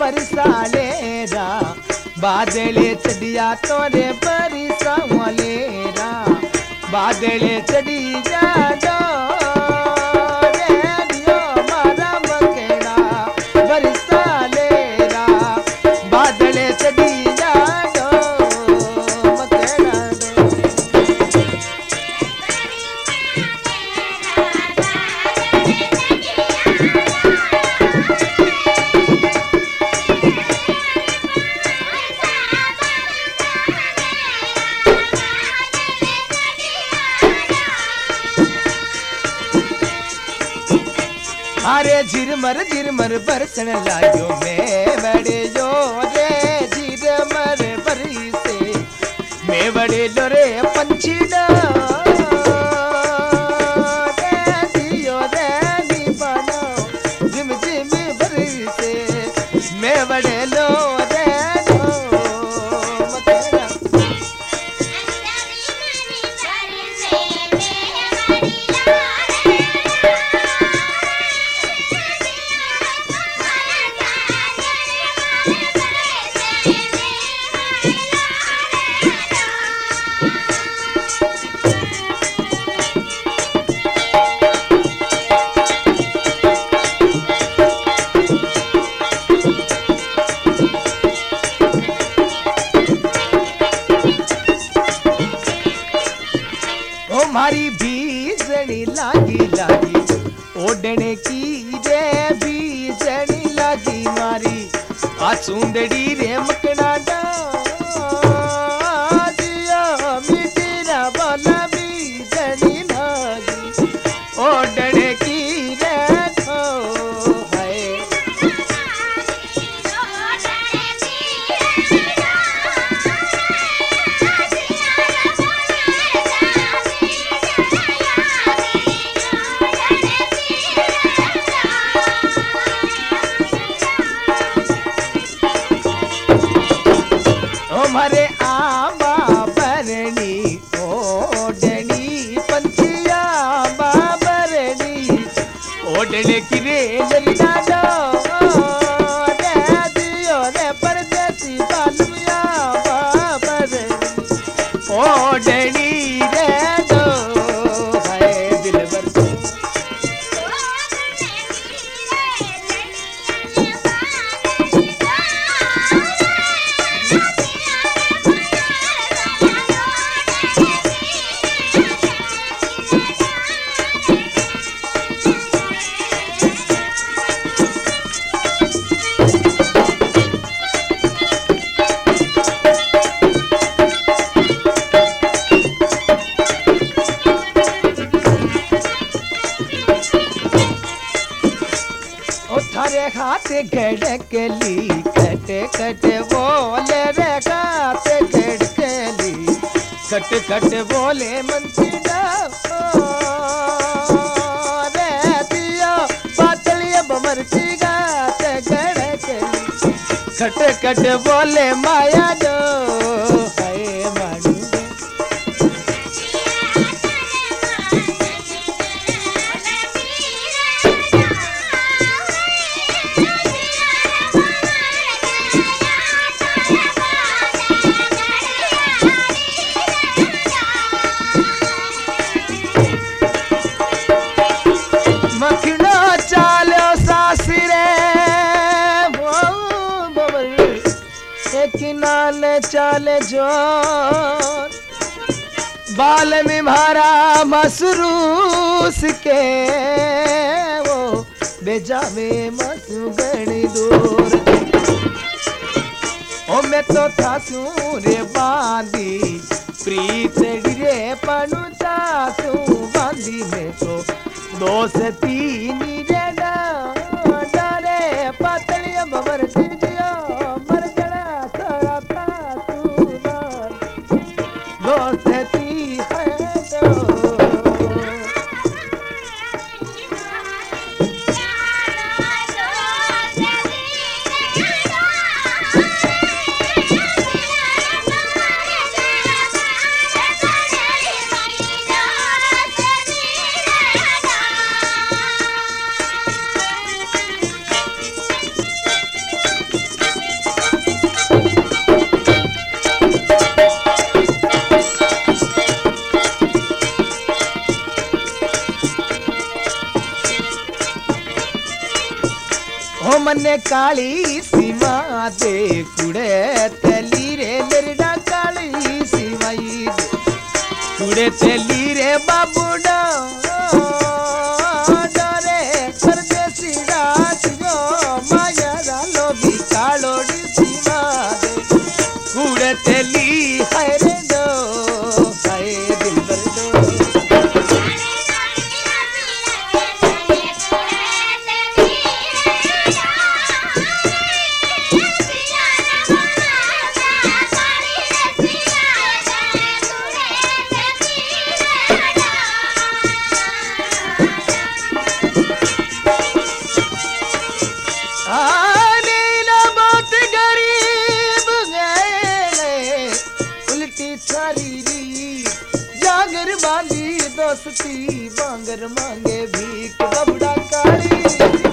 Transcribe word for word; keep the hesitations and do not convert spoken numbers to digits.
बरसा लेरा बादले चढ़िया तोरे बरसा लेरा बादले चढ़ी जा दो रेडियो मारा मकेड़ा बरसा लेरा बादले चढ़ी जा दो मकेड़ा अरे झिरमर झिरमर बरसन लाग्यो मैं बड़े जो रे झिरमर बरी से मैं बड़े लो रे पंछी डा रे दियो रे नी बनो झिम झिम बरी से मैं बड़े लो रे नो मकेड़ा मारी बीजनी लागी लागी ओडने की रे बीजनी लागी मारी आ सुंदड़ी रे मकड़ा डा दिया मिटीरा बोला बीजनी लागी ओडने की रे खो है हमारे आंबा बरनी ओडनी पंछिया आंबा बरनी ओडने की रे लरिया दो रे दियो रे परदेसी बालुया आंबा बरनी ओडनी रे दो है दिलबर थारे खाते गड़कली कट कट बोले रे खाते गड़कली कट कट बोले मंसीदा रे दिया पातलिया बमर की गाते गड़कली कट कट बोले माया दो है मानू मखना चालो सासरे किनाल चाले जो बाल में मारा मसरूस के वो बेजावे मसुगणी दूर ओ मैं तो था सूरे बांधी प्रीत रे पनु तासू बांधी में तो दो से तीन रे डरे पतलिया बबर दिया मर जड़ा सारा तासू दो से तीन है तो ने काली सीमा दे कुड़े तेली रे लरड़ा काली सीमाई दे कुड़े तेली रे बाबूडा डरे परदेसी रात गो माया रालो भी कालोड़ी सीमा दे कुड़े तेली हाय रे दो हाय दिल भर दो जागर बांधी दोस्ती बांगर मांगे भीख बबड़ा काली